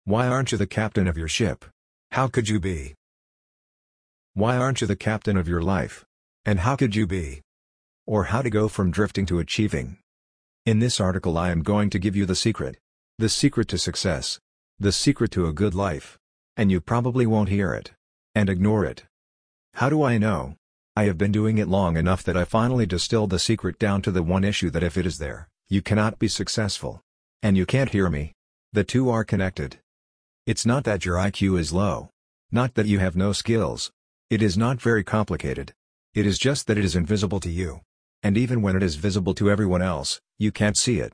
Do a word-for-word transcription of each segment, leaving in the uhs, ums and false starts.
Why aren't you the captain of your ship? How could you be? Why aren't you the captain of your life? And how could you be? Or how to go from drifting to achieving. In this article I am going to give you the secret. The secret to success. The secret to a good life. And you probably won't hear it. And ignore it. How do I know? I have been doing it long enough that I finally distilled the secret down to the one issue that if it is there, you cannot be successful. And you can't hear me. The two are connected. It's not that your I Q is low. Not that you have no skills. It is not very complicated. It is just that it is invisible to you. And even when it is visible to everyone else, you can't see it.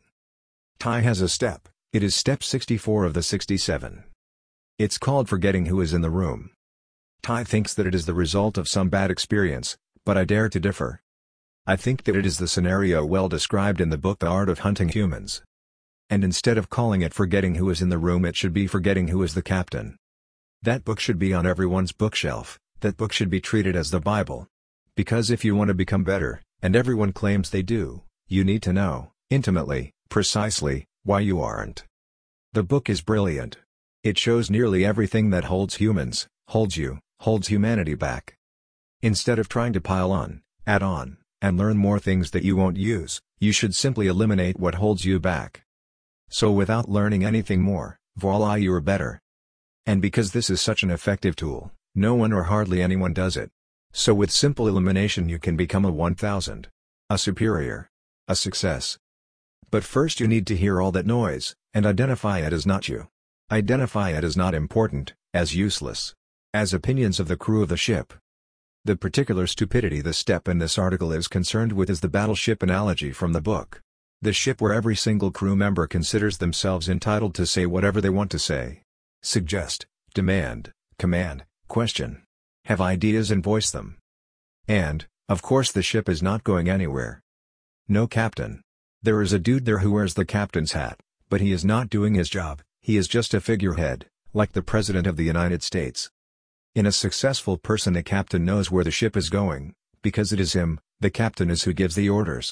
Ty has a step. It is step sixty-four of the sixty-seven. It's called forgetting who is in the room. Ty thinks that it is the result of some bad experience, but I dare to differ. I think that it is the scenario well described in the book The Art of Hunting Humans. And instead of calling it forgetting who is in the room, it should be forgetting who is the captain. That book should be on everyone's bookshelf. That book should be treated as the Bible. Because if you want to become better, and everyone claims they do, you need to know, intimately, precisely, why you aren't. The book is brilliant. It shows nearly everything that holds humans, holds you, holds humanity back. Instead of trying to pile on, add on, and learn more things that you won't use, you should simply eliminate what holds you back. So without learning anything more, voila, you are better. And because this is such an effective tool, no one or hardly anyone does it. So with simple elimination you can become a one thousand. A superior. A success. But first you need to hear all that noise, and identify it as not you. Identify it as not important, as useless. As opinions of the crew of the ship. The particular stupidity the step in this article is concerned with is the battleship analogy from the book. The ship where every single crew member considers themselves entitled to say whatever they want to say. Suggest, demand, command, question. Have ideas and voice them. And, of course, the ship is not going anywhere. No captain. There is a dude there who wears the captain's hat, but he is not doing his job, he is just a figurehead, like the President of the United States. In a successful person, a captain knows where the ship is going, because it is him, the captain is who gives the orders.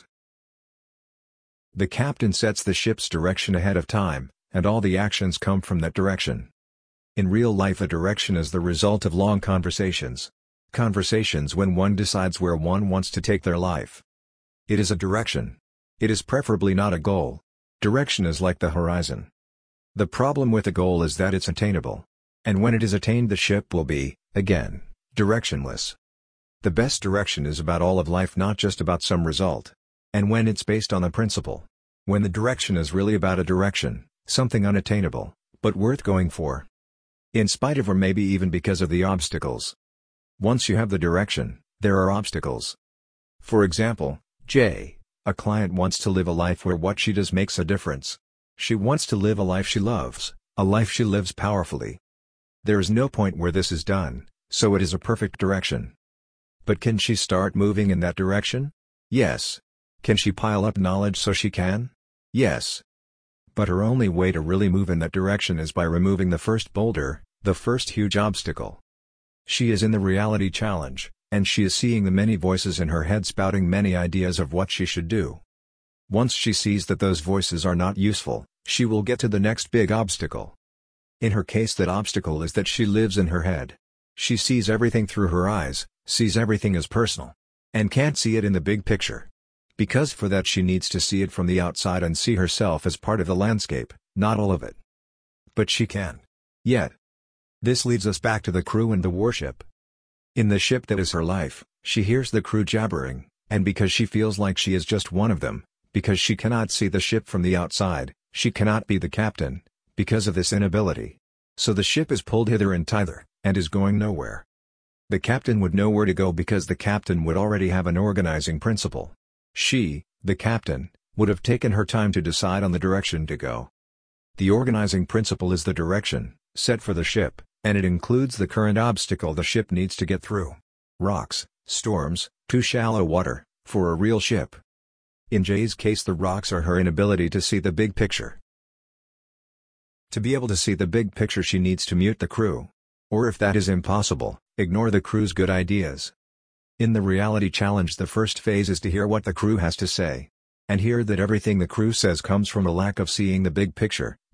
The captain sets the ship's direction ahead of time, and all the actions come from that direction. In real life, a direction is the result of long conversations. Conversations when one decides where one wants to take their life. It is a direction. It is preferably not a goal. Direction is like the horizon. The problem with a goal is that it's attainable. And when it is attained, the ship will be, again, directionless. The best direction is about all of life, not just about some result. And when it's based on a principle. When the direction is really about a direction, something unattainable, but worth going for. In spite of or maybe even because of the obstacles. Once you have the direction, there are obstacles. For example, J, a client wants to live a life where what she does makes a difference. She wants to live a life she loves, a life she lives powerfully. There is no point where this is done, so it is a perfect direction. But can she start moving in that direction? Yes. Can she pile up knowledge so she can? Yes. But her only way to really move in that direction is by removing the first boulder, the first huge obstacle. She is in the reality challenge, and she is seeing the many voices in her head spouting many ideas of what she should do. Once she sees that those voices are not useful, she will get to the next big obstacle. In her case, that obstacle is that she lives in her head. She sees everything through her eyes, sees everything as personal, and can't see it in the big picture. Because for that she needs to see it from the outside and see herself as part of the landscape, not all of it. But she can. Yet. This leads us back to the crew and the warship. In the ship that is her life, she hears the crew jabbering, and because she feels like she is just one of them, because she cannot see the ship from the outside, she cannot be the captain, because of this inability. So the ship is pulled hither and thither, and is going nowhere. The captain would know where to go because the captain would already have an organizing principle. She, the captain, would have taken her time to decide on the direction to go. The organizing principle is the direction, set for the ship, and it includes the current obstacle the ship needs to get through. Rocks, storms, too shallow water, for a real ship. In Jay's case, the rocks are her inability to see the big picture. To be able to see the big picture, she needs to mute the crew. Or if that is impossible, ignore the crew's good ideas. In the reality challenge, the first phase is to hear what the crew has to say. And hear that everything the crew says comes from a lack of seeing the big picture,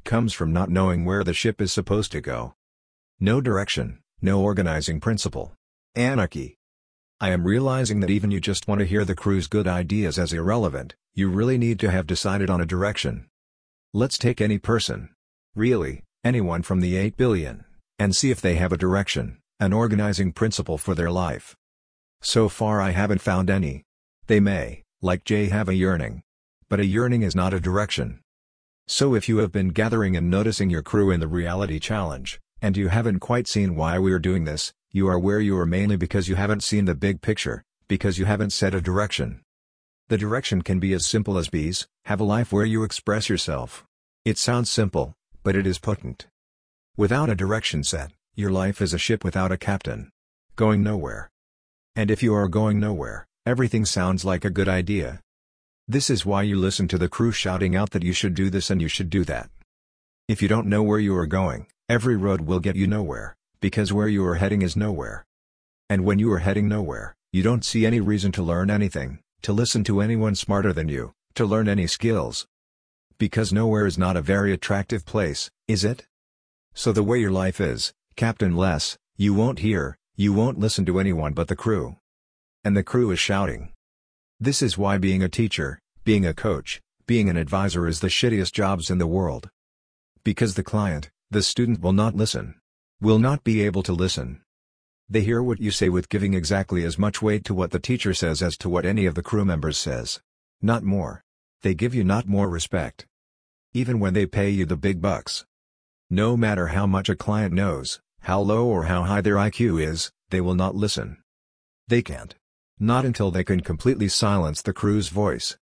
comes from not knowing where the ship is supposed to go. No direction, no organizing principle. Anarchy. I am realizing that even you just want to hear the crew's good ideas as irrelevant, you really need to have decided on a direction. Let's take any person. Really, anyone from the eight billion, and see if they have a direction, an organizing principle for their life. So far I haven't found any. They may, like Jay, have a yearning. But a yearning is not a direction. So if you have been gathering and noticing your crew in the reality challenge, and you haven't quite seen why we are doing this, you are where you are mainly because you haven't seen the big picture, because you haven't set a direction. The direction can be as simple as bees, have a life where you express yourself. It sounds simple, but it is potent. Without a direction set, your life is a ship without a captain. Going nowhere. And if you are going nowhere, everything sounds like a good idea. This is why you listen to the crew shouting out that you should do this and you should do that. If you don't know where you are going, every road will get you nowhere, because where you are heading is nowhere. And when you are heading nowhere, you don't see any reason to learn anything, to listen to anyone smarter than you, to learn any skills. Because nowhere is not a very attractive place, is it? So the way your life is, captain-less, you won't hear, you won't listen to anyone but the crew. And the crew is shouting. This is why being a teacher, being a coach, being an advisor is the shittiest jobs in the world. Because the client, the student will not listen. Will not be able to listen. They hear what you say with giving exactly as much weight to what the teacher says as to what any of the crew members says. Not more. They give you not more respect. Even when they pay you the big bucks. No matter how much a client knows, how low or how high their I Q is, they will not listen. They can't. Not until they can completely silence the crew's voice.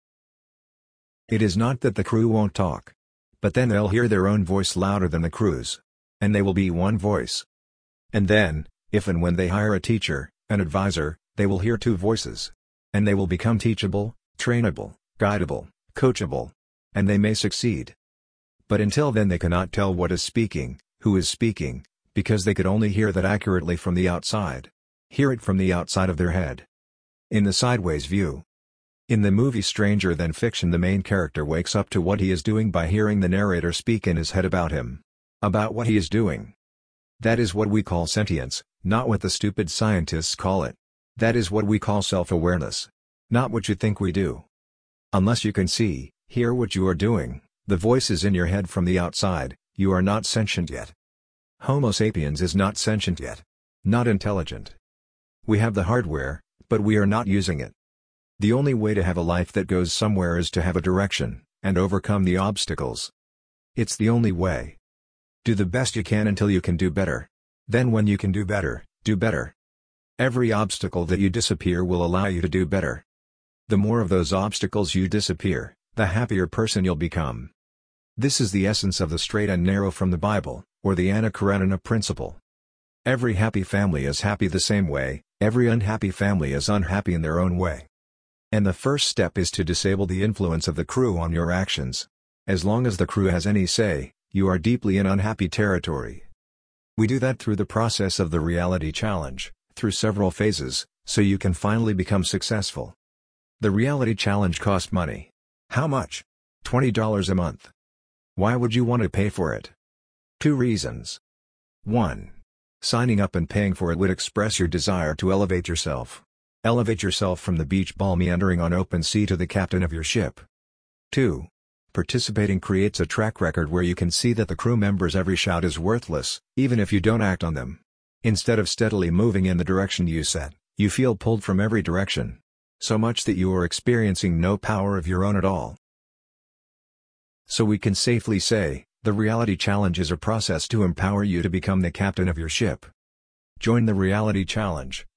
It is not that the crew won't talk. But then they'll hear their own voice louder than the crew's. And they will be one voice. And then, if and when they hire a teacher, an advisor, they will hear two voices. And they will become teachable, trainable, guidable, coachable. And they may succeed. But until then they cannot tell what is speaking, who is speaking, because they could only hear that accurately from the outside. Hear it from the outside of their head. In the sideways view. In the movie Stranger Than Fiction, the main character wakes up to what he is doing by hearing the narrator speak in his head about him. About what he is doing. That is what we call sentience, not what the stupid scientists call it. That is what we call self-awareness. Not what you think we do. Unless you can see, hear what you are doing, the voices in your head from the outside, you are not sentient yet. Homo sapiens is not sentient yet. Not intelligent. We have the hardware, but we are not using it. The only way to have a life that goes somewhere is to have a direction, and overcome the obstacles. It's the only way. Do the best you can until you can do better. Then when you can do better, do better. Every obstacle that you disappear will allow you to do better. The more of those obstacles you disappear, the happier person you'll become. This is the essence of the straight and narrow from the Bible, or the Anna Karenina principle. Every happy family is happy the same way, every unhappy family is unhappy in their own way. And the first step is to disable the influence of the crew on your actions. As long as the crew has any say, you are deeply in unhappy territory. We do that through the process of the reality challenge, through several phases, so you can finally become successful. The reality challenge costs money. How much? twenty dollars a month. Why would you want to pay for it? Two reasons. one. Signing up and paying for it would express your desire to elevate yourself. Elevate yourself from the beach ball meandering on open sea to the captain of your ship. two. Participating creates a track record where you can see that the crew members' every shout is worthless, even if you don't act on them. Instead of steadily moving in the direction you set, you feel pulled from every direction. So much that you are experiencing no power of your own at all. So we can safely say, the reality challenge is a process to empower you to become the captain of your ship. Join the reality challenge.